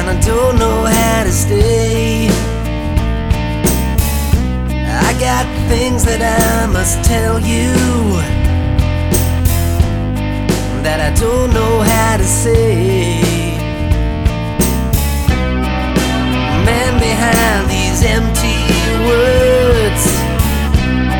and I don't know how to stay. I got things that I must tell you that I don't know how to say.